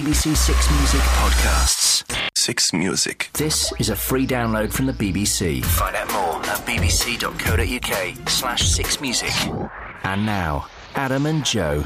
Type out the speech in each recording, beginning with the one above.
BBC Six Music podcasts. Six Music. This is a free download from the BBC. Find out more at bbc.co.uk/sixmusic. And now, Adam and Joe.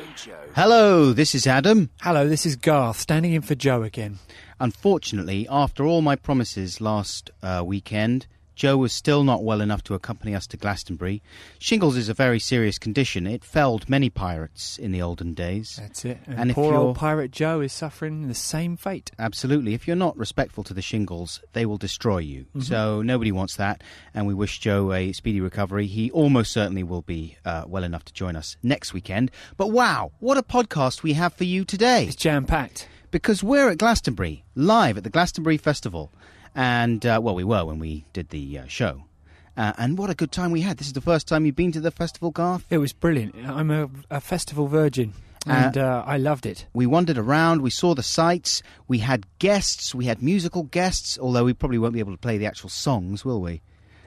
Hello, this is Adam. Hello, this is Garth, standing in for Joe again. Unfortunately, after all my promises last weekend, Joe was still not well enough to accompany us to Glastonbury. Shingles is a very serious condition. It felled many pirates in the olden days. That's it. And poor old Pirate Joe is suffering the same fate. Absolutely. If you're not respectful to the shingles, they will destroy you. Mm-hmm. So nobody wants that, and we wish Joe a speedy recovery. He almost certainly will be well enough to join us next weekend. But wow, what a podcast we have for you today. It's jam-packed. Because we're at Glastonbury, live at the Glastonbury Festival. And, we were when we did the show. And what a good time we had. This is the first time you've been to the festival, Garth? It was brilliant. I'm a festival virgin, and I loved it. We wandered around, we saw the sights, we had guests, we had musical guests, although we probably won't be able to play the actual songs, will we?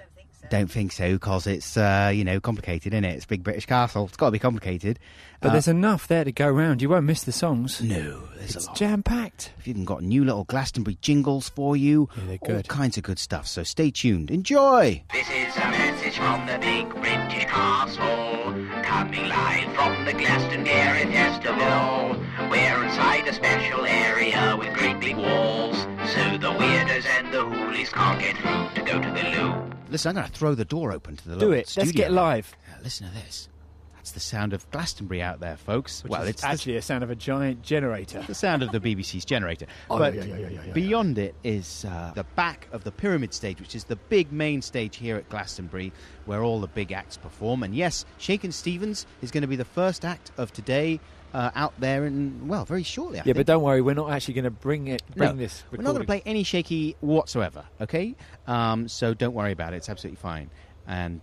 Don't think so, because it's, complicated, isn't it? It's Big British Castle. It's got to be complicated. But there's enough there to go round. You won't miss the songs. No, there's a lot. It's jam-packed. We've even got new little Glastonbury jingles for you. Yeah, they're good. All kinds of good stuff, so stay tuned. Enjoy! This is a message from the Big British Castle, coming live from the Glastonbury Festival. We're inside a special area with great big walls, so the weirders and the hoolies can't get through to go to the loo. Listen, I'm going to throw the door open to the Do little it. studio. Let's get live. Listen to this. That's the sound of Glastonbury out there, folks. Which is actually a sound of a giant generator. the sound of the BBC's generator. Oh, but yeah. beyond it is the back of the Pyramid Stage, which is the big main stage here at Glastonbury, where all the big acts perform. And yes, Shakin' Stevens is going to be the first act of today out there in, very shortly, I think. But don't worry, we're not actually going to bring this recording. We're not going to play any Shaky whatsoever, okay? So don't worry about it. It's absolutely fine. And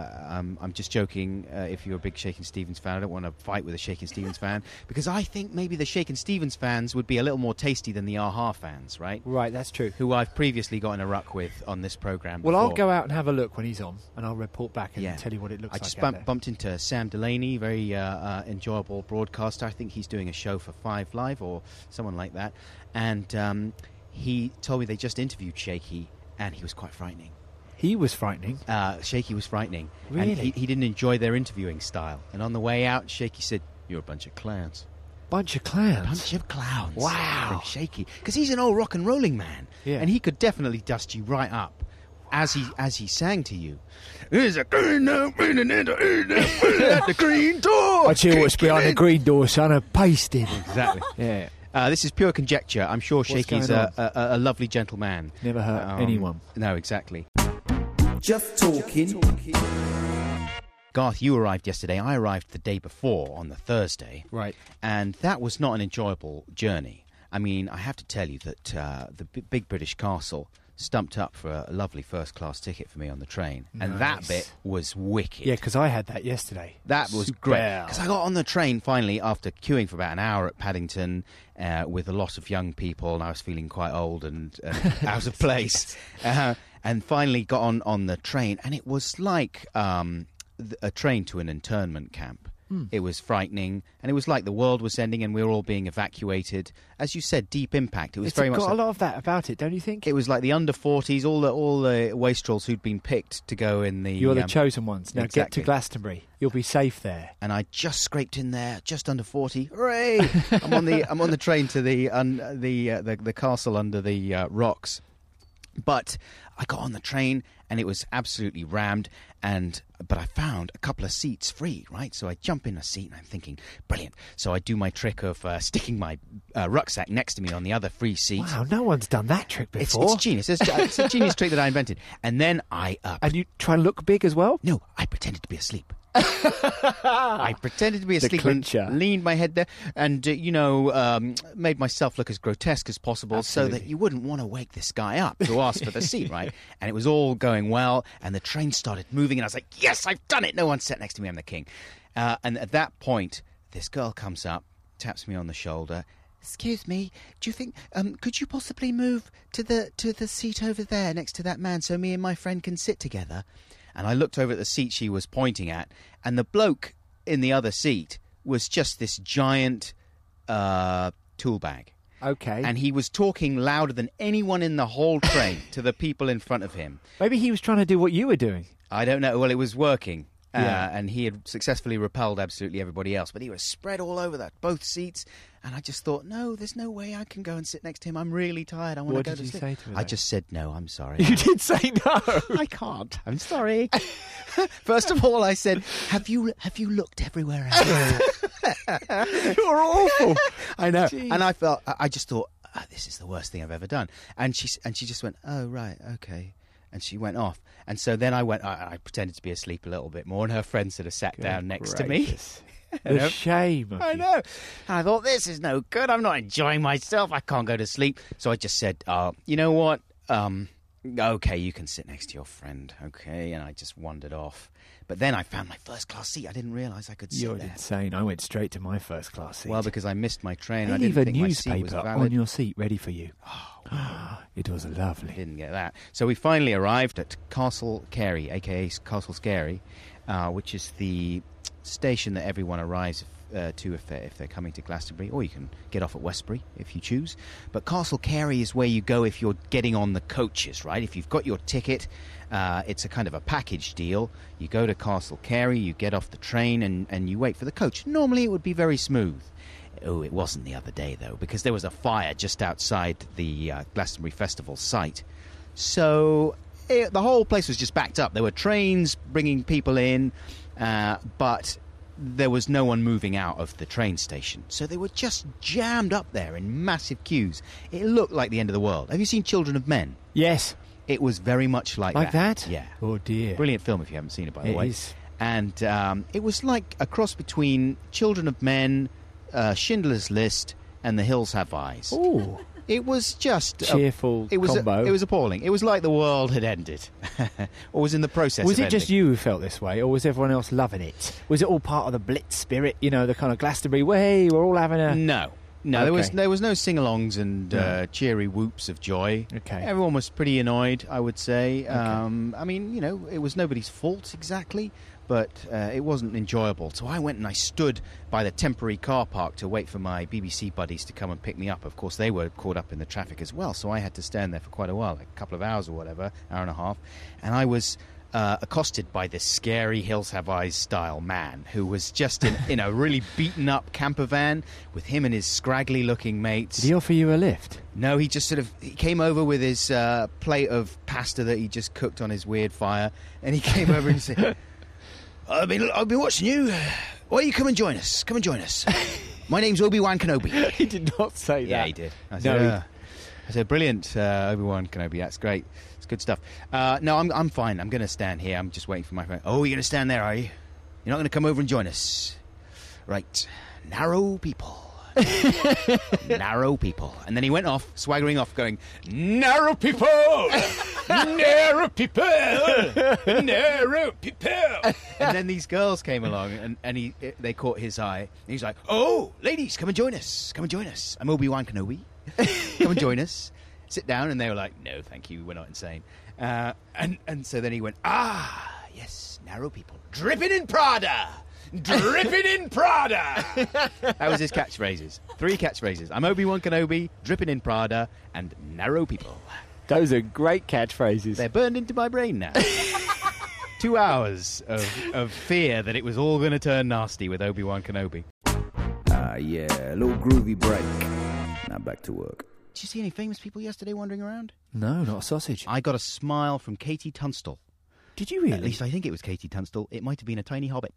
I'm just joking. If you're a big Shakin' Stevens fan, I don't want to fight with a Shakin' Stevens fan, because I think maybe the Shakin' Stevens fans would be a little more tasty than the a-ha fans, right? Right, that's true. Who I've previously got in a ruck with on this programme Well, before. I'll go out and have a look when he's on, and I'll report back and tell you what it looks like. I just out there. bumped into Sam Delaney, very enjoyable broadcaster. I think he's doing a show for 5 Live or someone like that. And he told me they just interviewed Shaky, and he was quite frightening. He was frightening. Shaky was frightening. Really? And he didn't enjoy their interviewing style. And on the way out, Shaky said, "You're a bunch of clowns." Bunch of clowns? Bunch of clowns. Wow. From Shaky. Because he's an old rock and rolling man. Yeah. And he could definitely dust you right up as he sang to you. There's a green door, at the green door. I tell you what's behind the green door, son, a pasted. Exactly. Yeah. This is pure conjecture. I'm sure Shaky's going a lovely gentleman. Never hurt anyone. No, exactly. Just talking. Garth, you arrived yesterday. I arrived the day before, on the Thursday. Right. And that was not an enjoyable journey. I mean, I have to tell you that the Big British Castle stumped up for a lovely first-class ticket for me on the train. Nice. And that bit was wicked. Yeah, because I had that yesterday. That was great. Because I got on the train finally after queuing for about an hour at Paddington with a lot of young people, and I was feeling quite old and out of place. And finally got on the train, and it was like a train to an internment camp. It was frightening, and it was like the world was ending and we were all being evacuated. As you said, deep impact. It was very much got a lot of that about it, don't you think? It was like the under-40s, all the wastrels who'd been picked to go in the... You're the chosen ones. Now exactly. Get to Glastonbury. You'll be safe there. And I just scraped in there, just under 40. Hooray! I'm on the train to the castle under the rocks. But I got on the train and it was absolutely rammed, but I found a couple of seats free, right? So I jump in a seat and I'm thinking, brilliant. So I do my trick of sticking my rucksack next to me on the other free seat. Wow, no one's done that trick before. It's genius. It's a genius trick that I invented. And then And you try and look big as well? No, I pretended to be asleep. I pretended to be asleep and leaned my head there and, made myself look as grotesque as possible. Absolutely. So that you wouldn't want to wake this guy up to ask for the seat, right? And it was all going well, and the train started moving, and I was like, yes, I've done it. No one sat next to me. I'm the king. And at that point, this girl comes up, taps me on the shoulder. Excuse me, do you think, could you possibly move to the seat over there next to that man so me and my friend can sit together? And I looked over at the seat she was pointing at, and the bloke in the other seat was just this giant tool bag. Okay. And he was talking louder than anyone in the whole train to the people in front of him. Maybe he was trying to do what you were doing. I don't know. Well, it was working. Yeah. And he had successfully repelled absolutely everybody else. But he was spread all over both seats. And I just thought, no, there's no way I can go and sit next to him. I'm really tired. I want to go to sleep. What did you say to him? I just said, no, I'm sorry. You did say no. I can't. I'm sorry. First of all, I said, have you looked everywhere else? You're awful. I know. Jeez. And I just thought, this is the worst thing I've ever done. And she just went, oh, right, okay. And she went off. And so then I went, I pretended to be asleep a little bit more, and her friend sort of sat down next to me. The shame of I you. know. And I thought, this is no good. I'm not enjoying myself. I can't go to sleep. So I just said, you know what? Okay, you can sit next to your friend. Okay. And I just wandered off. But then I found my first-class seat. I didn't realise I could sit You're there. insane. I went straight to my first-class seat. Well, because I missed my train. They I leave didn't a think my seat was newspaper valid. on your seat ready for you. It was lovely. Didn't get that. So we finally arrived at Castle Carey, a.k.a. Castle Scary, which is the station that everyone arrives to if they're coming to Glastonbury, or you can get off at Westbury if you choose. But Castle Carey is where you go if you're getting on the coaches, right? If you've got your ticket, it's a kind of a package deal. You go to Castle Carey, you get off the train, and you wait for the coach. Normally it would be very smooth. Oh, it wasn't the other day, though, because there was a fire just outside the Glastonbury Festival site. So the whole place was just backed up. There were trains bringing people in, but there was no one moving out of the train station. So they were just jammed up there in massive queues. It looked like the end of the world. Have you seen Children of Men? Yes. It was very much like that. Like that? Yeah. Oh, dear. Brilliant film if you haven't seen it, by the way. It is. And it was like a cross between Children of Men, Schindler's List, and The Hills Have Eyes. Oh. It was just Cheerful combo. It was appalling. It was like the world had ended, or was in the process. Was of it just ending. you who felt this way, or was everyone else loving it? Was it all part of the Blitz spirit? You know, the kind of Glastonbury way. We're all having a No, Okay. there was no sing-alongs and cheery whoops of joy. Okay. Everyone was pretty annoyed, I would say. I mean, it was nobody's fault exactly, but it wasn't enjoyable. So I went and I stood by the temporary car park to wait for my BBC buddies to come and pick me up. Of course, they were caught up in the traffic as well, so I had to stand there for quite a while, like a couple of hours or whatever, hour and a half. And I was accosted by this scary Hills Have Eyes style man who was just in a really beaten up camper van with him and his scraggly looking mates. Did he offer you a lift? No, he just he came over with his plate of pasta that he just cooked on his weird fire, and he came over and said, I've been watching you. Why don't you come and join us? Come and join us. My name's Obi-Wan Kenobi. He did not say that. Yeah, he did. I said, brilliant, Obi-Wan Kenobi. That's great. It's good stuff. No, I'm fine. I'm going to stand here. I'm just waiting for my friend. Oh, you're going to stand there, are you? You're not going to come over and join us? Right. Narrow people. Narrow people. And then he went off, swaggering off, going, narrow people! Narrow people! Narrow people! And then these girls came along, and they caught his eye. And he's like, oh, ladies, come and join us. Come and join us. I'm Obi-Wan Kenobi. Come and join us. Sit down. And they were like, no, thank you. We're not insane. And so then he went, yes, narrow people. Dripping in Prada! Dripping in Prada! That was his catchphrases. 3 catchphrases. I'm Obi-Wan Kenobi, dripping in Prada, and narrow people. Those are great catchphrases. They're burned into my brain now. 2 hours of fear that it was all going to turn nasty with Obi-Wan Kenobi. Yeah, a little groovy break. Now back to work. Did you see any famous people yesterday wandering around? No, not a sausage. I got a smile from Katie Tunstall. Did you really? At least I think it was Katie Tunstall. It might have been a tiny hobbit.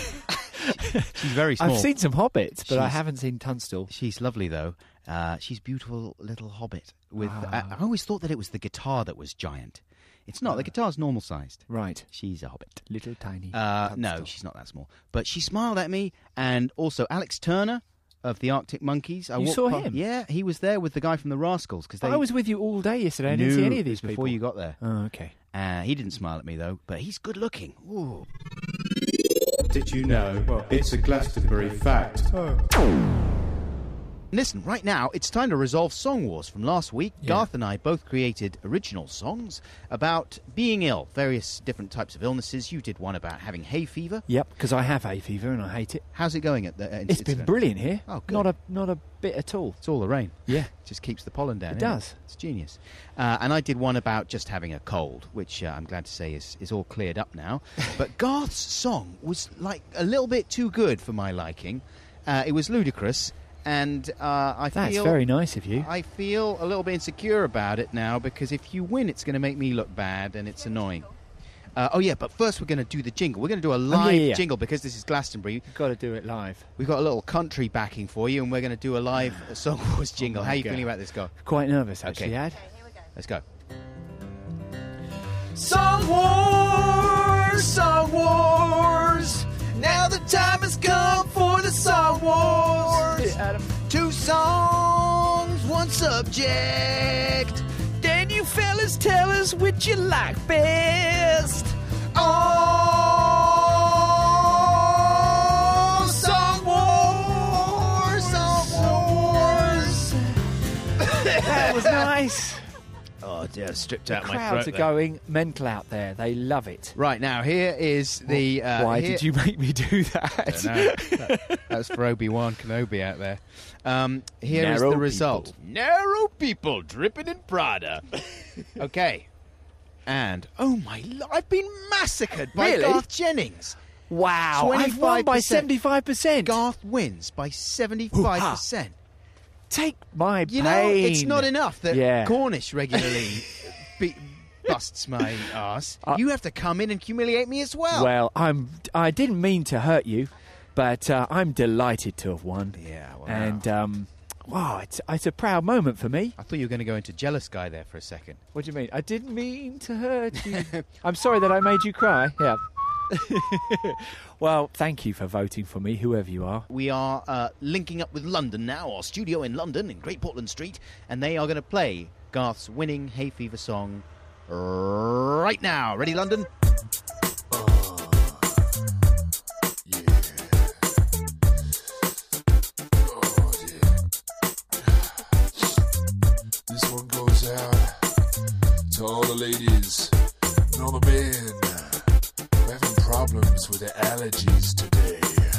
She's very small. I've seen some hobbits, but I She's- haven't seen Tunstall. She's lovely, though. She's a beautiful little hobbit. I always thought that it was the guitar that was giant. It's not. The guitar's normal-sized. Right. She's a hobbit. Little tiny No, Tunstall. she's not that small. But she smiled at me, and also Alex Turner of the Arctic Monkeys. You saw him? Yeah, he was there with the guy from the Rascals. Because I was with you all day yesterday. I didn't see any of these people. before you got there. Oh, okay. He didn't smile at me, though, but he's good-looking. Ooh. Did you know it's a Glastonbury fact? Listen, right now, it's time to resolve Song Wars from last week. Yeah. Garth and I both created original songs about being ill, various different types of illnesses. You did one about having hay fever. Yep, because I have hay fever and I hate it. How's it going at the... It's been brilliant here. Oh, good. Not a bit at all. It's all the rain. Yeah. Just keeps the pollen down. It innit? does. It's genius. And I did one about just having a cold, which I'm glad to say is all cleared up now. But Garth's song was like a little bit too good for my liking. It was ludicrous, and That's feel very nice of you. I feel a little bit insecure about it now, because if you win, it's going to make me look bad, and it's annoying. But first we're going to do the jingle. We're going to do a live jingle, because this is Glastonbury. You've got to do it live. We've got a little country backing for you, and we're going to do a live Song Wars jingle. How are you feeling about this, Go? Quite nervous, actually, Okay. Ad. Let's go. Song Wars, Song Wars. Now the time has come for the Song Wars. Two songs, one subject. Then you fellas tell us which you like best. Oh, Song Wars, Song Wars. That was nice. Oh, dear, stripped out my Crowds throat are there. going mental out there. They love it. Right, now, here is the... Why did you make me do that? That was for Obi-Wan Kenobi out there. Here is Narrow the result. people. Narrow people dripping in Prada. Okay. And, oh my... I've been massacred by Really? Garth Jennings. Wow, I've won by 75%. Garth wins by 75%. Take my You pain. know, it's not enough that Yeah. Cornish regularly busts my arse. You have to come in and humiliate me as well. Well, I didn't mean to hurt you, but I'm delighted to have won. Yeah, well, And, wow, it's a proud moment for me. I thought you were going to go into jealous guy there for a second. What do you mean? I didn't mean to hurt you. I'm sorry that I made you cry. Yeah. Well, thank you for voting for me, whoever you are. We are linking up with London now, our studio in London, in Great Portland Street, and they are going to play Garth's winning hay fever song right now. Ready, London? This one goes out to all the ladies and all the men who are having problems with their allergies today.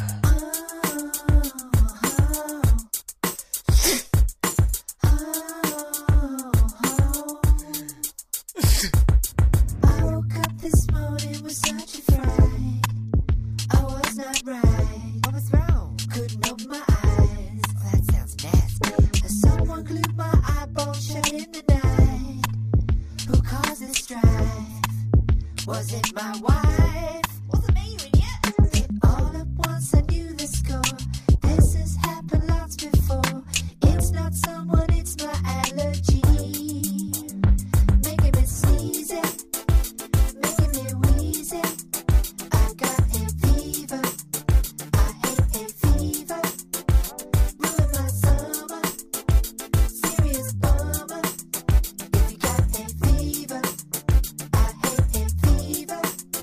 I woke up this morning with such a fright. I was not right. What was wrong? Couldn't open my eyes. Oh, that sounds nasty. Someone glued my eyeball shut in the night. Who caused this strife? Was it my wife? Wasn't me, you idiot. Then all at once I knew the score. This has happened lots before. It's not someone, it's my allergy. Making me sneeze it, making me wheeze it. I got hay fever, I hate hay fever. Ruin my summer, serious bummer. If you got hay fever, I hate hay fever.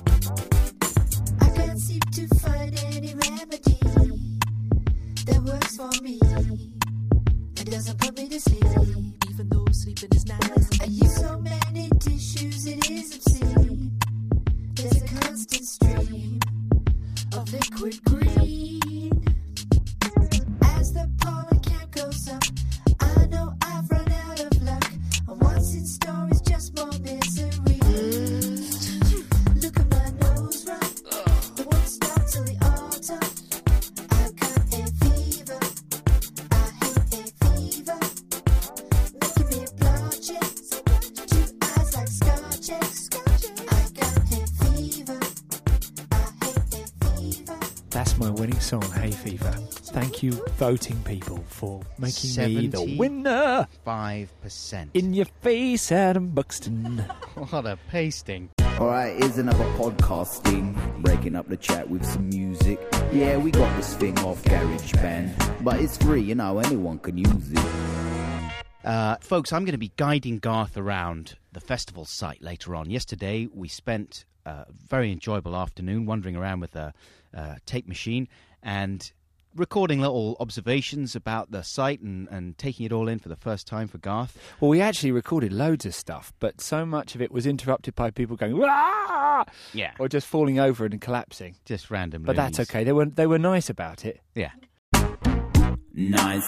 I can't seem to find any remedy that works for me. It doesn't put me to sleep, even though sleeping is nice. I use so many tissues, it is obscene. There's a constant stream of liquid green. As the pollen count goes up, I know I've run out of luck. And what's in store is just more misery. Look at my nose run, it won't stop till the autumn. I've got hay fever, I hate hay fever. Making me blotchy, 2 eyes like scotches. I got hay fever, I hate hay fever. That's my winning song, Hay Fever. Thank you, voting people, for making me the winner. 5%. In your face, Adam Buxton. What a pasting. Alright, here's another podcasting, breaking up the chat with some music. Yeah, we got this thing off GarageBand, but it's free, you know, anyone can use it. Folks, I'm going to be guiding Garth around the festival site later on. Yesterday, we spent a very enjoyable afternoon wandering around with a tape machine, and recording little observations about the site and taking it all in for the first time for Garth. Well, we actually recorded loads of stuff, but so much of it was interrupted by people going, "Wah!" Yeah. or just falling over and collapsing. Just random. But that's loonies. okay. They were nice about it. Yeah. Nice.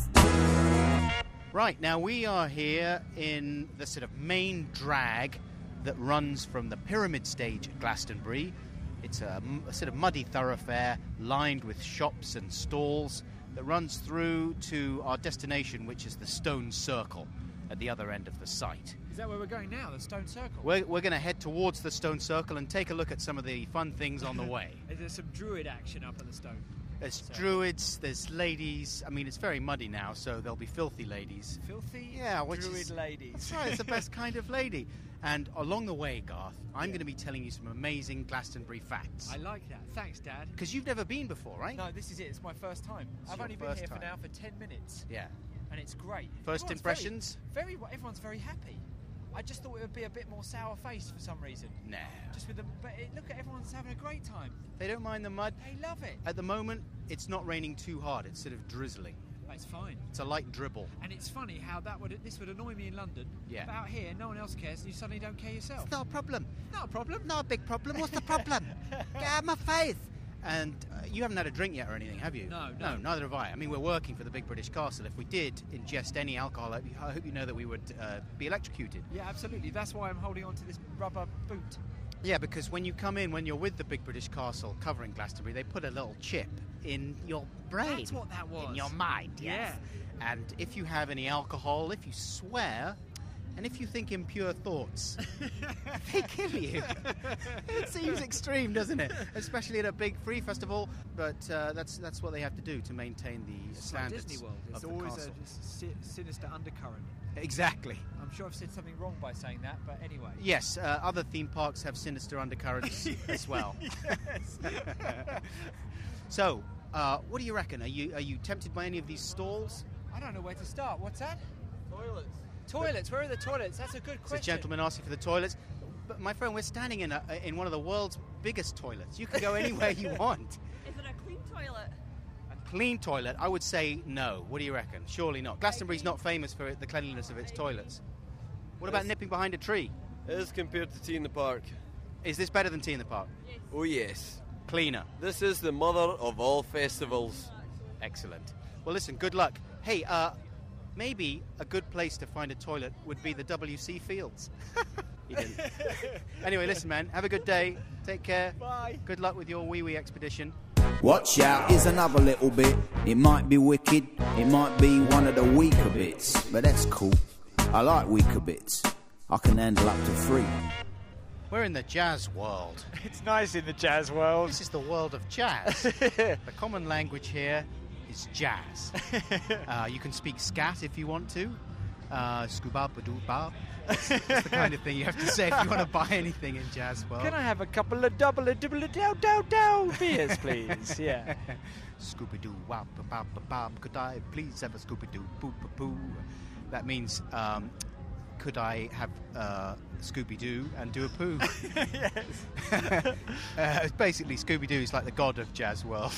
Right, now we are here in the sort of main drag that runs from the pyramid stage at Glastonbury. It's a sort of muddy thoroughfare lined with shops and stalls that runs through to our destination, which is the Stone Circle at the other end of the site. Is that where we're going now, the Stone Circle? We're going to head towards the Stone Circle and take a look at some of the fun things on the way. Is there some druid action up at the Stone? There's druids, there's ladies. I mean, it's very muddy now, so there'll be filthy ladies. Filthy Yeah, which druid is, ladies. That's right, it's the best kind of lady. And along the way, Garth, I'm going to be telling you some amazing Glastonbury facts. I like that. Thanks, Dad. Because you've never been before, right? No, this is it. It's my first time. It's I've your only been first here for time. now for 10 minutes, Yeah. and it's great. First Everyone's impressions? everyone's very happy. I just thought it would be a bit more sour-faced for some reason. Nah. Just with look at everyone's having a great time. They don't mind the mud. They love it. At the moment, it's not raining too hard. It's sort of drizzling. It's fine. It's a light dribble. And it's funny how this would annoy me in London. Yeah. But out here, no one else cares, and you suddenly don't care yourself. It's not a problem. Not a problem. Not a big problem. What's the problem? Get out of my face. And you haven't had a drink yet or anything, have you? No. No, neither have I. I mean, we're working for the Big British Castle. If we did ingest any alcohol, I hope you know that we would be electrocuted. Yeah, absolutely. That's why I'm holding on to this rubber boot. Yeah, because when you come in, when you're with the Big British Castle covering Glastonbury, they put a little chip in your brain. That's what that was. In your mind, yes. Yeah. And if you have any alcohol, if you swear, and if you think impure thoughts, they kill you. It seems extreme, doesn't it? Especially at a big free festival, but that's what they have to do to maintain the It's like standards Disney World. of It's the always castle. a sinister undercurrent. Exactly. I'm sure I've said something wrong by saying that, but anyway. Yes, other theme parks have sinister undercurrents as well. So, what do you reckon? Are you tempted by any of these stalls? I don't know where to start. What's that? Toilets. Where are the toilets? That's a good It's question. a gentleman asking for the toilets. But my friend, we're standing in one of the world's biggest toilets. You can go anywhere you want. Is it a clean toilet? A clean toilet? I would say no. What do you reckon? Surely not. Glastonbury's not famous for the cleanliness of its toilets. What about nipping behind a tree? It is compared to Tea in the Park. Is this better than Tea in the Park? Yes. Oh yes. Cleaner. This is the mother of all festivals. Excellent. Well, listen, good luck. Hey, maybe a good place to find a toilet would be the WC Fields. He didn't. Anyway, listen, man, have a good day. Take care. Bye. Good luck with your wee-wee expedition. Watch out, here's another little bit. It might be wicked, it might be one of the weaker bits, but that's cool. I like weaker bits. I can handle up to 3. We're in the jazz world. It's nice in the jazz world. This is the world of jazz. The common language here is jazz. You can speak scat if you want to. Scooba-ba-doo-ba. It's the kind of thing you have to say if you want to buy anything in jazz world. Can I have a couple of double beers, please? Yeah. Scooby-Doo, wop, bop, bop, bop. Could I please have a Scooby-Doo, boo, boo, boo? That means, could I have Scooby-Doo and do a poo? Yes. Basically, Scooby-Doo is like the god of jazz world.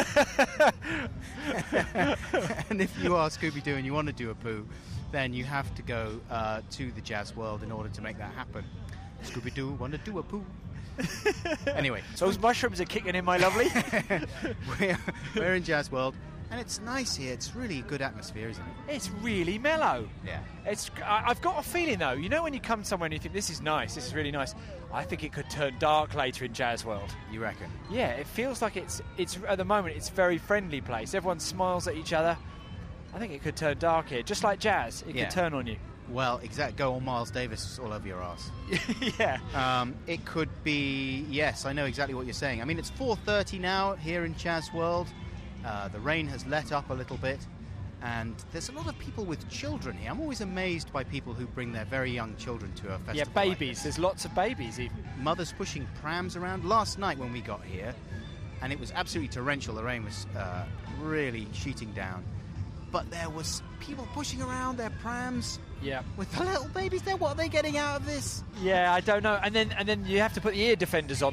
And if you are Scooby-Doo and you want to do a poo, then you have to go to the jazz world in order to make that happen. Scooby-Doo want to do a poo. Anyway, Those mushrooms are kicking in, my lovely. we're in jazz world, and it's nice here. It's really a good atmosphere, isn't it? It's really mellow. Yeah. I've got a feeling, though, you know when you come somewhere and you think, this is nice, this is really nice, I think it could turn dark later in Jazz World. You reckon? Yeah, it feels like it's at the moment, it's a very friendly place. Everyone smiles at each other. I think it could turn dark here. Just like jazz, it Yeah. could turn on you. Well, exactly. Go on Miles Davis all over your ass. Yeah. It could be, yes, I know exactly what you're saying. I mean, it's 4:30 now here in Jazz World. The rain has let up a little bit, and there's a lot of people with children here. I'm always amazed by people who bring their very young children to a festival. Yeah, like babies. this. There's lots of babies even. Mothers pushing prams around. Last night when we got here, and it was absolutely torrential, the rain was really sheeting down, but there was people pushing around their prams Yeah. with the little babies there. What are they getting out of this? Yeah, I don't know. And then you have to put the ear defenders on them.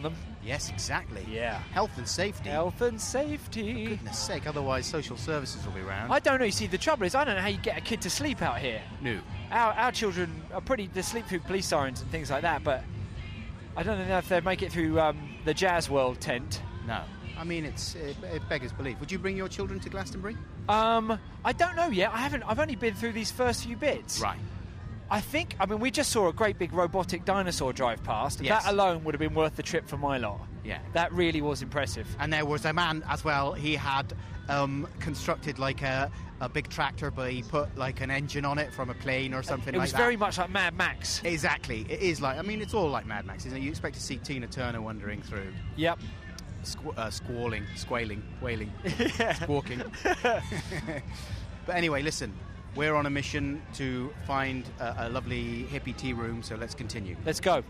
Yes, exactly. Yeah. Health and safety. Health and safety. For goodness sake, otherwise social services will be round. I don't know. You see, the trouble is, I don't know how you get a kid to sleep out here. No. Our children are they sleep through police sirens and things like that, but I don't know if they make it through the Jazz World tent. No. I mean, it beggars belief. Would you bring your children to Glastonbury? I don't know yet. I've only been through these first few bits. Right. I mean, we just saw a great big robotic dinosaur drive past. Yes. That alone would have been worth the trip for my lot. Yeah. That really was impressive. And there was a man as well. He had constructed like a big tractor, but he put like an engine on it from a plane or something It like was that. very much like Mad Max. Exactly. It is like, I mean, it's all like Mad Max, isn't it? You expect to see Tina Turner wandering through. Yep. Squalling, wailing, Yeah. squawking. But anyway, listen, we're on a mission to find a lovely hippie tea room, so let's continue. Let's go.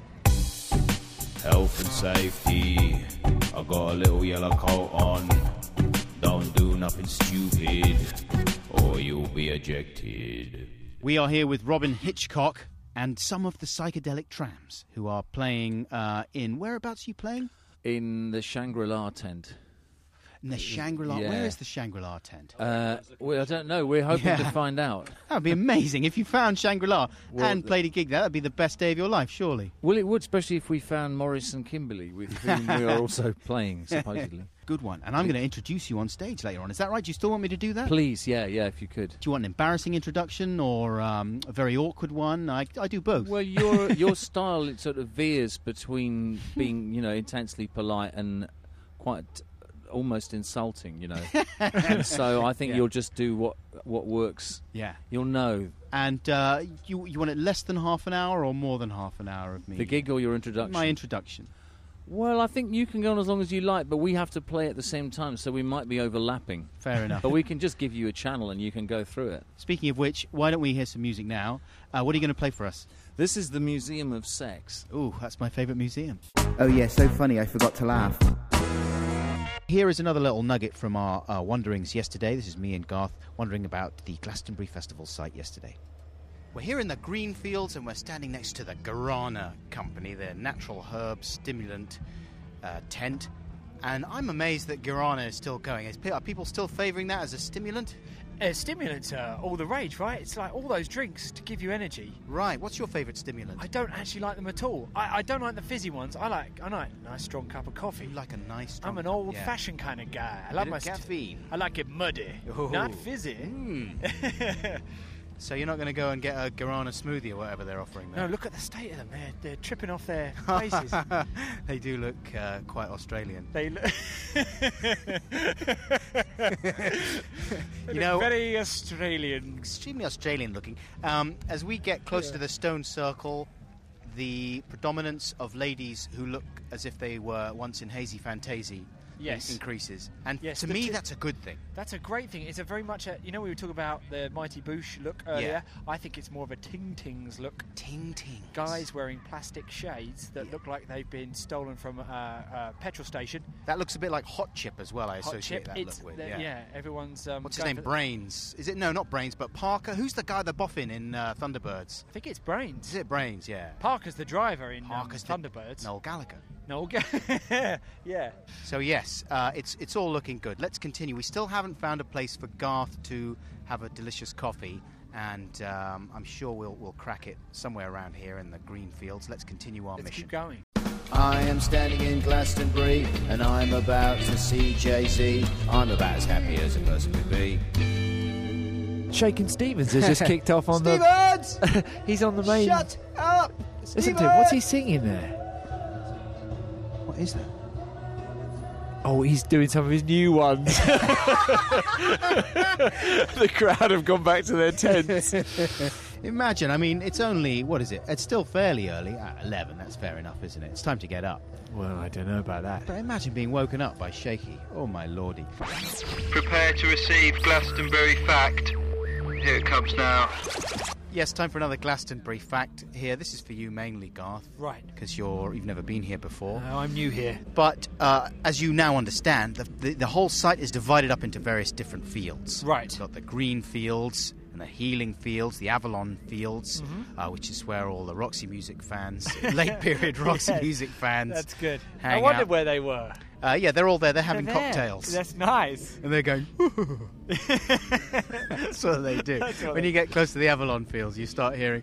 Health and safety. I got a little yellow coat on. Don't do nothing stupid, or you'll be ejected. We are here with Robin Hitchcock and some of the Psychedelic Trams, who are playing in... Whereabouts are you playing? In the Shangri-La tent. In the Shangri-La? Yeah. Where is the Shangri-La tent? Well, I don't know. We're hoping to find out. That would be amazing. If you found Shangri-La Well, and played a gig there, that would be the best day of your life, surely. Well, it would, especially if we found Morris and Kimberly, with whom we are also playing, supposedly. Good one. And I'm going to introduce you on stage later on. Is that right? Do you still want me to do that? Please, yeah, if you could. Do you want an embarrassing introduction or a very awkward one? I do both. Well, your style, it sort of veers between being, intensely polite and quite almost insulting, and so I think you'll just do what works. Yeah. You'll know. And you want it less than half an hour or more than half an hour of me? The gig or your introduction? My introduction. Well, I think you can go on as long as you like, but we have to play at the same time, so we might be overlapping. Fair enough. But we can just give you a channel and you can go through it. Speaking of which, why don't we hear some music now? What are you going to play for us? This is the Museum of Sex. Ooh, that's my favourite museum. Oh yeah, so funny, I forgot to laugh. Here is another little nugget from our wanderings yesterday. This is me and Garth wandering about the Glastonbury Festival site yesterday. We're here in the green fields and we're standing next to the Guarana Company, their natural herb stimulant tent. And I'm amazed that Guarana is still going. Are people still favouring that as a stimulant? Stimulants are all the rage, right? It's like all those drinks to give you energy. Right. What's your favourite stimulant? I don't actually like them at all. I don't like the fizzy ones. I like a nice strong cup of coffee. You like a nice strong I'm an cup, old-fashioned kind of guy. I love my caffeine. I like it muddy, Oh. not fizzy. So you're not going to go and get a Guarana smoothie or whatever they're offering there? No, look at the state of them. They're tripping off their faces. They do look quite Australian. They look You know, very Australian. Extremely Australian looking. As we get closer to the stone circle, the predominance of ladies who look as if they were once in Hazy Fantasy increases. And Yes, to me, that's a good thing. That's a great thing. It's a very much we were talking about the Mighty Boosh look earlier. I think it's more of a Ting Tings look. Ting Tings. Guys wearing plastic shades that look like they've been stolen from a petrol station. That looks a bit like Hot Chip as well, I Hot associate Chip, that it's look with. everyone's... What's his going name? for- Brains. Is it? No, not Brains, but Parker. Who's the guy, the boffin in Thunderbirds? I think it's Brains. Is it Brains? Yeah. Parker's the driver in Parker's the- Thunderbirds. Noel Gallagher. Yeah. So yes, it's all looking good. Let's continue. We still haven't found a place for Garth to have a delicious coffee, and I'm sure we'll crack it somewhere around here in the green fields. Let's continue our Let's mission. keep going. I am standing in Glastonbury and I'm about to see Jay-Z. I'm about as happy as a person could be. Shakin' Stevens has just kicked off on Stevens! He's on the main... Shut up! Listen to him. What's he singing there? What is that? Oh, he's doing some of his new ones. The crowd have gone back to their tents. Imagine, I mean, it's only, what is it? It's still fairly early. 11, that's fair enough, isn't it? It's time to get up. Well, I don't know about that. But imagine being woken up by Shaky. Oh, my lordy. Prepare to receive Glastonbury fact. Here it comes now. Yes, time for another Glastonbury fact here. This is for you mainly, Garth. Right. Because you've never been here before. I'm new here. But as you now understand, the whole site is divided up into various different fields. Right. You've got the green fields, and and the Healing Fields, the Avalon Fields, which is where all the Roxy Music fans, late period Roxy Music fans, That's good. I hang wondered out. where they were. Yeah, they're all there. They're having They're there. cocktails. That's nice. And they're going, that's what they do. That's what When they you get close to the Avalon Fields, you start hearing,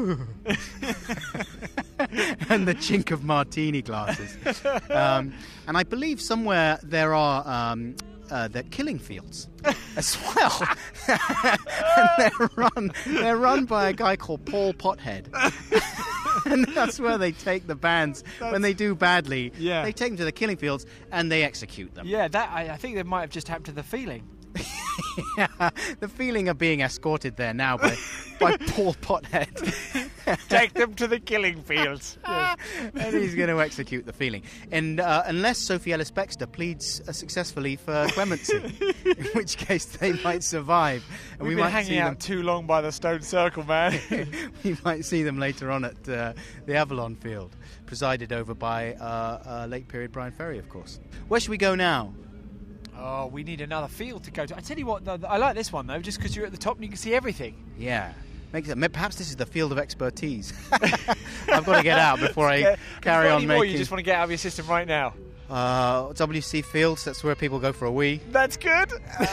and the chink of martini glasses. And I believe somewhere there are the Killing Fields as well. And they're run by a guy called Paul Pothead. And that's where they take the bands when they do badly. Yeah. They take them to the Killing Fields and they execute them. Yeah, that I think that might have just happened to The Feeling. Yeah, the Feeling of being escorted there now by Paul Pothead. Take them to the Killing Fields. And he's going to execute The Feeling. And unless Sophie Ellis-Bextor pleads successfly for clemency, in which case they might survive. And We've we been might see hanging them. out too long by the Stone Circle, man. We might see them later on at the Avalon Field, presided over by late period Brian Ferry, of course. Where should we go now? Oh, we need another field to go to. I tell you what, I like this one, though, just because you're at the top and you can see everything. Yeah. Perhaps this is the field of expertise. I've got to get out before I carry on More making. you just want to get out of your system right now. WC Fields, that's where people go for a wee. That's good.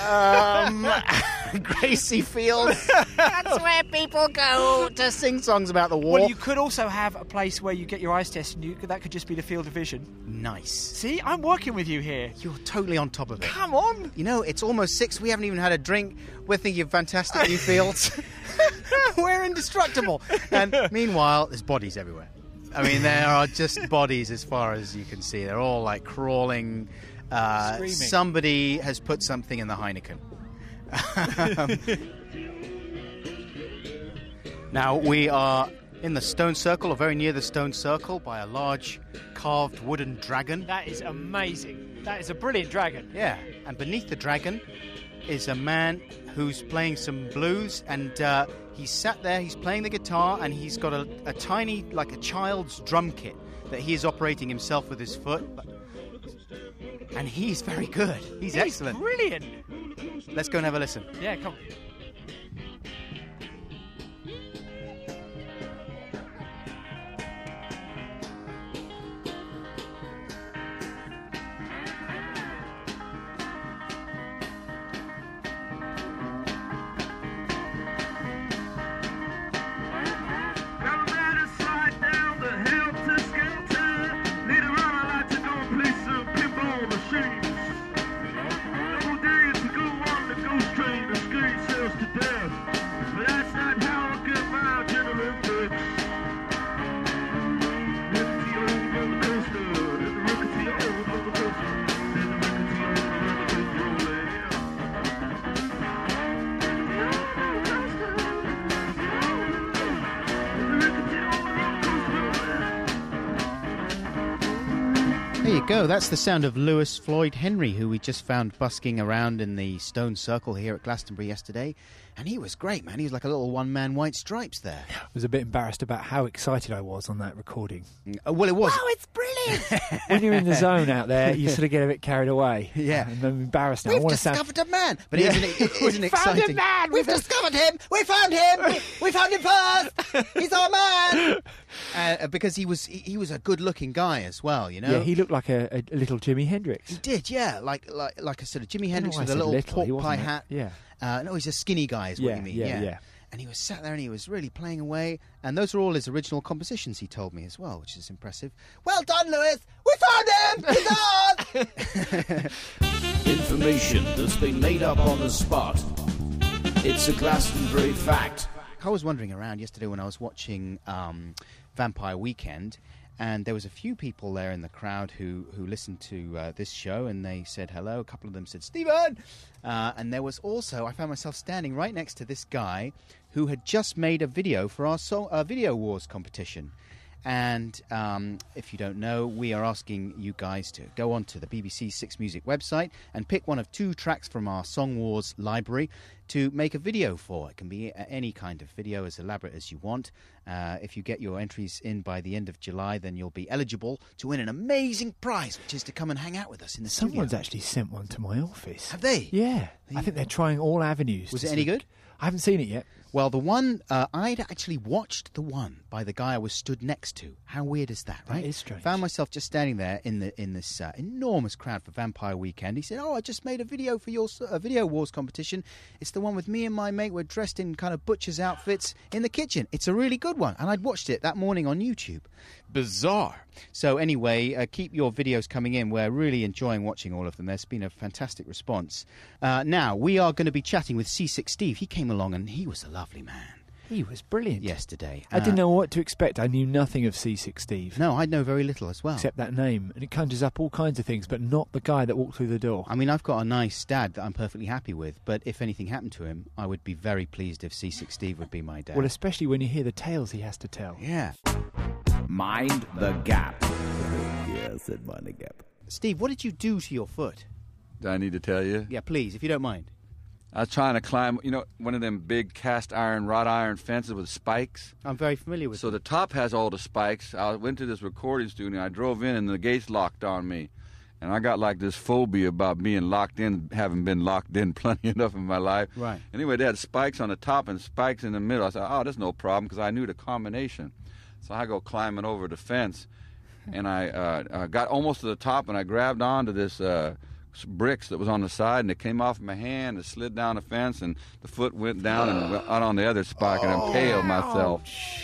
Gracie Fields, that's where people go to sing songs about the war. Well, you could also have a place where you get your eyes tested, and that could just be the field of vision. Nice. See, I'm working with you here. You're totally on top of it. Come on. You know, it's almost 6. We haven't even had a drink. We're thinking of fantastic new fields. We're indestructible. And meanwhile, there's bodies everywhere. I mean, there are just bodies as far as you can see. They're all like crawling. Screaming. Somebody has put something in the Heineken. Now, we are in the Stone Circle, or very near the Stone Circle, by a large carved wooden dragon. That is amazing. That is a brilliant dragon. Yeah, and beneath the dragon is a man who's playing some blues, and he's sat there, he's playing the guitar, and he's got a tiny, like a child's drum kit that he is operating himself with his foot. And he's very good. He's excellent. Brilliant. Let's go and have a listen. Yeah, come on. There you go. That's the sound of Lewis Floyd Henry, who we just found busking around in the Stone Circle here at Glastonbury yesterday. And he was great, man. He was like a little one-man White Stripes there. I was a bit embarrassed about how excited I was on that recording. Well, it was. Oh, it's brilliant! When you're in the zone out there, you sort of get a bit carried away. Yeah. And I'm embarrassed now. I We've want to discovered a man. But Yeah. it isn't We found exciting. a man! We've discovered him. We found him. We found him first. He's our man. Because he was a good-looking guy as well, you know. Yeah, he looked like a little Jimi Hendrix. He did, yeah, like a sort of Jimi I don't Hendrix know why with I a said little little. He pork pie wasn't hat. Yeah. No, he's a skinny guy, is what Yeah, you mean. yeah. And he was sat there and he was really playing away. And those are all his original compositions, he told me as well, which is impressive. Well done, Lewis! We found him! He's ours! Information that's been made up on the spot. It's a Glastonbury fact. I was wandering around yesterday when I was watching Vampire Weekend, and there was a few people there in the crowd who listened to this show, and they said hello. A couple of them said, Stephen! And there was also, I found myself standing right next to this guy who had just made a video for our Video Wars competition. And if you don't know, we are asking you guys to go onto the BBC Six Music website and pick one of 2 tracks from our Song Wars library. to make a video for. It can be any kind of video, as elaborate as you want. If you get your entries in by the end of July, then you'll be eligible to win an amazing prize, which is to come and hang out with us in the Someone's studio. actually sent one to my office. Have they? Yeah. I think they're trying all avenues. Was to it any sort of- good? I haven't seen it yet. Well, the one, I'd actually watched the one by the guy I was stood next to. How weird is that, right? That is strange. Found myself just standing there in this enormous crowd for Vampire Weekend. He said, I just made a video for your Video Wars competition. It's the one with me and my mate. We're dressed in kind of butcher's outfits in the kitchen. It's a really good one. And I'd watched it that morning on YouTube. Bizarre. So anyway, keep your videos coming in. We're really enjoying watching all of them. There's been a fantastic response. Now, we are going to be chatting with C6 Steve. He came along and he was a lovely man. He was brilliant. Yesterday. I didn't know what to expect. I knew nothing of C6 Steve. No, I know very little as well. Except that name. And it conjures up all kinds of things, but not the guy that walked through the door. I mean, I've got a nice dad that I'm perfectly happy with, but if anything happened to him, I would be very pleased if C6 Steve would be my dad. Well, especially when you hear the tales he has to tell. Yeah. Mind the gap. Yeah, I said mind the gap. Steve, what did you do to your foot? Do I need to tell you? Yeah, please, if you don't mind. I was trying to climb, one of them big cast iron, wrought iron fences with spikes. I'm very familiar with So the top has all the spikes. I went to this recording studio. I drove in, and the gates locked on me. And I got like this phobia about being locked in, having been locked in plenty enough in my life. Right. Anyway, they had spikes on the top and spikes in the middle. I said, there's no problem, because I knew the combination. So I go climbing over the fence, and I got almost to the top, and I grabbed onto this bricks that was on the side, and it came off my hand. It slid down the fence, and the foot went down and went out on the other spike, and I impaled myself.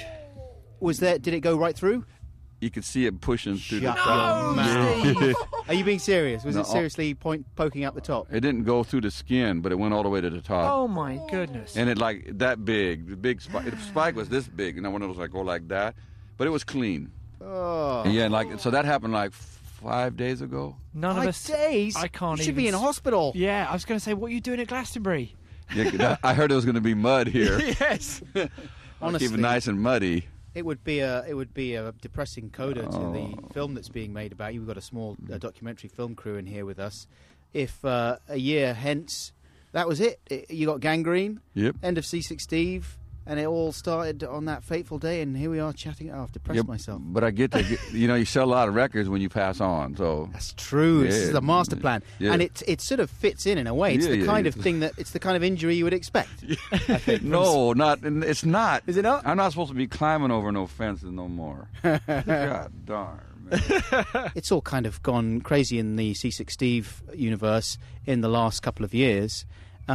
Did it go right through? You could see it pushing through the Shut top. your mouth. Are you being serious? Was No. it seriously poking out the top? It didn't go through the skin, but it went all the way to the top. Oh my goodness! And it like that big. The big spike. The spike was this big, and one of those like go like that, but it was clean. Oh. And yeah, so that happened like 5 days ago. None of 5 us. days? I can't. You should even be in a hospital. Yeah, I was going to say, what are you doing at Glastonbury? Yeah, I heard there was going to be mud here. Yes. Honestly, Keep it nice and muddy. It would be a depressing coda to the film that's being made about you. We've got a small documentary film crew in here with us. If a year hence, that was it. You got gangrene. Yep. End of C6 Steve, and it all started on that fateful day. And here we are chatting. I've depressed myself. But I get to, you sell a lot of records when you pass on. So That's true. Yeah. This is the master plan, Yeah. and it sort of fits in a way. It's the kind of thing it's the kind of injury you would expect. I think. No, it's not. Is it not? I'm not supposed to be climbing over no fences no more. God darn. Man. It's all kind of gone crazy in the C6 Steve universe in the last couple of years.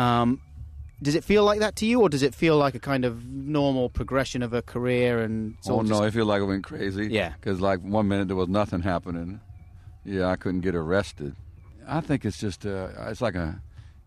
Does it feel like that to you, or does it feel like a kind of normal progression of a career? And it's all No, I feel like I went crazy. Yeah. Because like 1 minute there was nothing happening. Yeah, I couldn't get arrested. I think it's just it's like a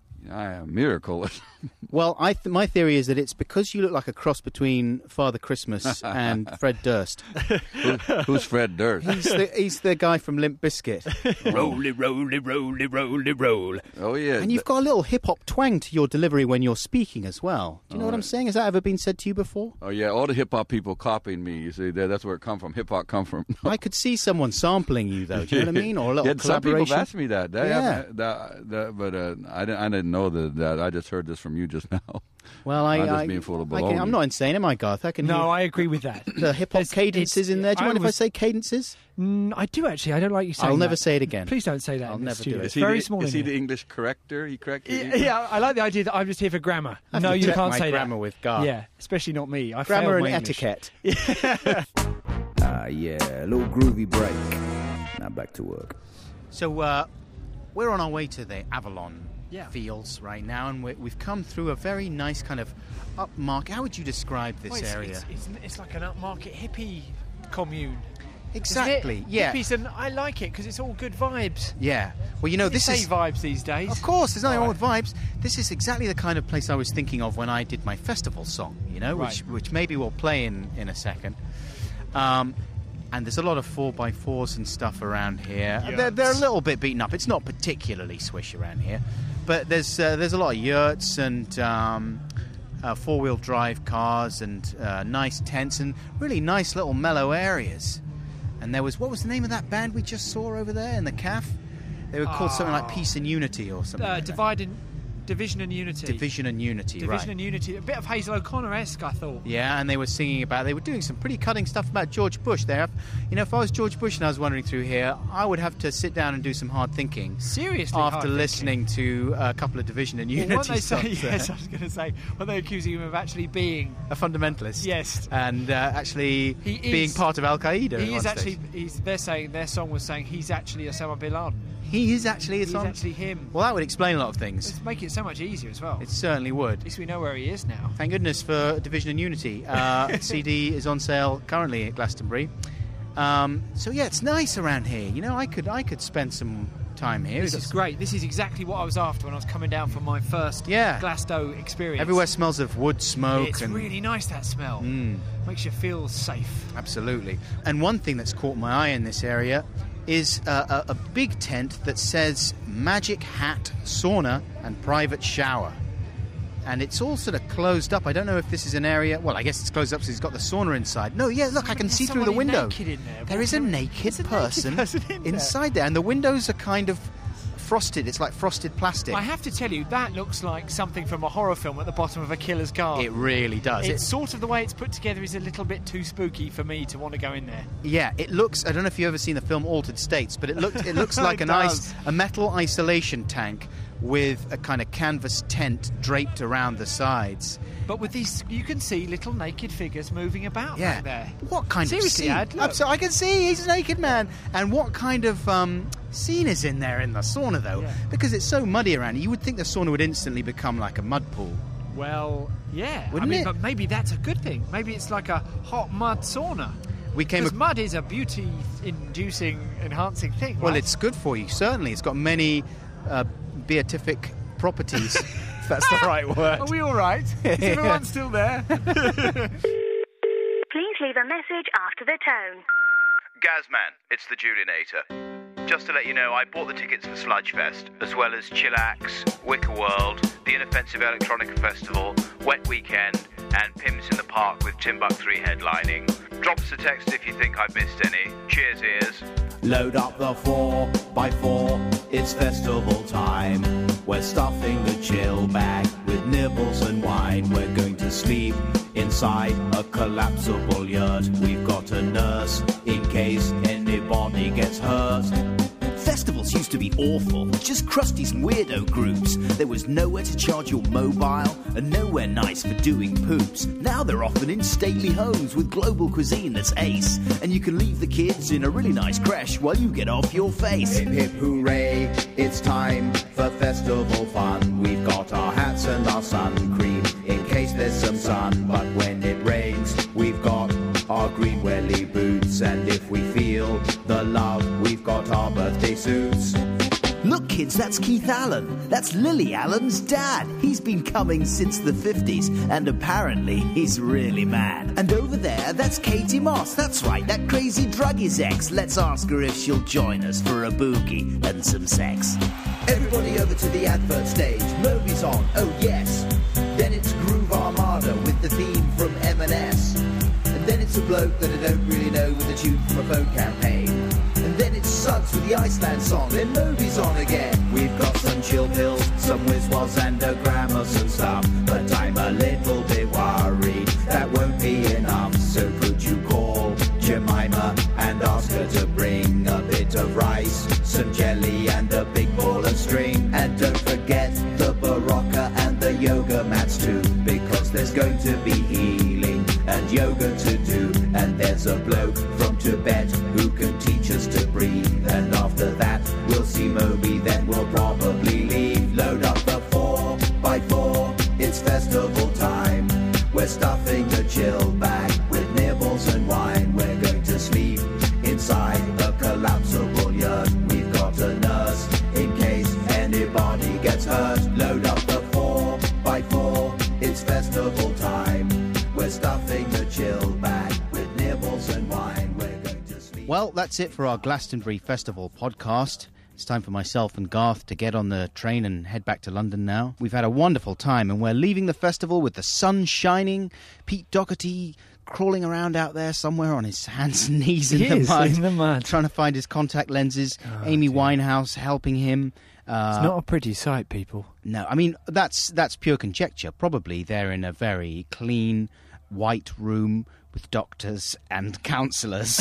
miracle. Well, my theory is that it's because you look like a cross between Father Christmas and Fred Durst. Who's Fred Durst? He's the guy from Limp Bizkit. Roly, roly, roly, roly, roll. Oh yeah. And you've got a little hip hop twang to your delivery when you're speaking as well. Do you know what I'm right. saying? Has that ever been said to you before? Oh yeah, all the hip hop people copying me. You see, that's where it come from. Hip hop come from. I could see someone sampling you, though. Do you know what I mean? Or a little Some people collaboration. have asked me that. Yeah. But I didn't know that. I just heard this from you just now. Well, I'm just being full of baloney. I'm not insane, am I, Garth? I can No, hear I agree with that. the hip hop cadences in there. Do you mind if I say cadences? I do actually. I don't like you saying I'll that. never say it again. Please don't say that. I'll in the never do studio. it. It's very small in Is he here. the English corrector? He correct you? Yeah, I like the idea that I'm just here for grammar. I have No, to you check can't my say grammar that. with Garth. Yeah, especially not me. I Grammar failed and my English. etiquette. Yeah, a little groovy break. Now back to work. So we're on our way to the Avalon Yeah. Fields right now, and we've come through a very nice kind of upmarket. How would you describe this Well, area? It's like an upmarket hippie commune. Exactly. Isn't it? Yeah. Hippies, and I like it because it's all good vibes. Yeah. Well, you know, this say is vibes these days. Of course, there's nothing All wrong with vibes. This is exactly the kind of place I was thinking of when I did my festival song, you know, Right. which maybe we'll play in a second. And there's a lot of 4x4s and stuff around here. Yurts. They're a little bit beaten up. It's not particularly swish around here, but there's a lot of yurts and four-wheel drive cars and nice tents and really nice little mellow areas. And there was, what was the name of that band we just saw over there in the CAF? They were called something like Peace and Unity or something. Like that. Divide and Division and Unity. Division and Unity, Division right. and Unity. A bit of Hazel O'Connor-esque, I thought. Yeah, and they were doing some pretty cutting stuff about George Bush. If I was George Bush and I was wandering through here, I would have to sit down and do some hard thinking. Seriously after hard listening to a couple of Division and Unity weren't they songs saying, there. yes, I was going to say, were they accusing him of actually being a fundamentalist? Yes. And actually being part of Al-Qaeda. He is actually, they're saying, their song was saying he's actually Osama bin Laden. He is actually He's actually him. Well, that would explain a lot of things. It's making it so much easier as well. It certainly would. At least we know where he is now. Thank goodness for Division and Unity. CD is on sale currently at Glastonbury. So yeah, it's nice around here. You know, I could spend some time here. This is great. This is exactly what I was after when I was coming down for my first Glasto experience. Everywhere smells of wood smoke. It's really nice, that smell. Makes you feel safe. Absolutely. And one thing that's caught my eye in this area is a big tent that says Magic Hat Sauna and Private Shower. And it's all sort of closed up. I don't know if this is an area... Well, I guess it's closed up because it's got the sauna inside. No, yeah, look, I can see through the window. There is a naked person inside there. And the windows are kind of frosted. It's like frosted plastic. I have to tell you, that looks like something from a horror film at the bottom of a killer's garden. It really does. It's sort of the way it's put together is a little bit too spooky for me to want to go in there. Yeah, it looks... I don't know if you've ever seen the film Altered States, but it looks like a metal isolation tank with a kind of canvas tent draped around the sides. But with these, you can see little naked figures moving about back there. What kind Seriously, of scene? Ad, look. So I can see he's a naked man. And what kind of scene is in there in the sauna, though? Yeah. Because it's so muddy around here, you would think the sauna would instantly become like a mud pool. Well, yeah. Wouldn't it? But maybe that's a good thing. Maybe it's like a hot mud sauna. Because mud is a beauty-inducing, enhancing thing. Well, right? it's good for you, certainly. It's got many beatific properties, if that's the right word. Are we all right? Is everyone still there? Please leave a message after the tone. Gazman, it's the Julianator. Just to let you know, I bought the tickets for Sludgefest, as well as Chillax, Wicker World, the Inoffensive Electronica Festival, Wet Weekend, and Pims in the Park with Timbuk3 headlining. Drop us a text if you think I've missed any. Cheers, ears. Load up the 4x4, it's festival time. We're stuffing the chill bag with nibbles and wine. We're going to sleep inside a collapsible yurt. We've got a nurse in case anybody gets hurt. Festivals used to be awful, just crusties and weirdo groups. There was nowhere to charge your mobile and nowhere nice for doing poops. Now they're often in stately homes with global cuisine that's ace. And you can leave the kids in a really nice creche while you get off your face. Hip hip hooray, it's time for festival fun. We've got our hats and our sun cream in case there's some sun. But when it rains, we've got our green welly boots. And if we feel the love, we've got our birthday suits. Look, kids, that's Keith Allen. That's Lily Allen's dad. He's been coming since the 50s, and apparently he's really mad. And over there, that's Katie Moss. That's right, that crazy druggies ex. Let's ask her if she'll join us for a boogie and some sex. Everybody over to the advert stage. Moby's on, oh yes. Then it's Groove Armada with the theme from M&S. And then it's a bloke that I don't really know with a tune from a phone campaign. And then it's Suds with the Iceland song. Then Moby's on again. We've got some chill pills, some whiz-walls and a grammars and stuff. But I'm a little bit worried that won't be enough. So could you call Jemima and ask her to bring a bit of rice, some jelly and a big ball of string. And don't forget the Barocca and the yoga mats too, because there's going to be healing and yoga to do. And there's a bloke from Tibet who can teach us to breathe. And after that we'll see Moby, then we'll probably leave. Load up the 4x4, it's festival time. We're stuffing the chill bag with nibbles and wine. We're going to sleep inside a collapsible yurt. We've got a nurse in case anybody gets hurt. Load up the 4x4, it's festival time. We're stuffing the chill bag with nibbles and wine. We're going to sleep. Well, that's it for our Glastonbury Festival podcast. It's time for myself and Garth to get on the train and head back to London now. We've had a wonderful time, and we're leaving the festival with the sun shining, Pete Doherty crawling around out there somewhere on his hands and knees in the mud, in the mud, trying to find his contact lenses, Amy Winehouse helping him, It's not a pretty sight, people. No, I mean, that's pure conjecture. Probably they're in a very clean, white room with doctors and counsellors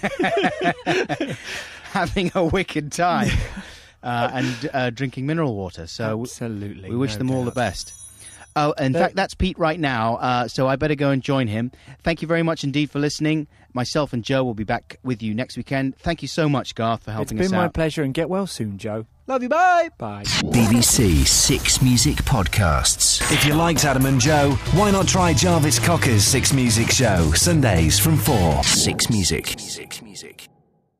having a wicked time and drinking mineral water. So absolutely, we wish no them all the doubt. best. Oh, in fact, that's Pete right now, so I better go and join him. Thank you very much indeed for listening. Myself and Joe will be back with you next weekend. Thank you so much, Garth, for helping us out. It's been my pleasure, and get well soon, Joe. Love you, bye! Bye. BBC Six Music Podcasts. If you liked Adam and Joe, why not try Jarvis Cocker's Six Music Show, Sundays from 4. Six Music.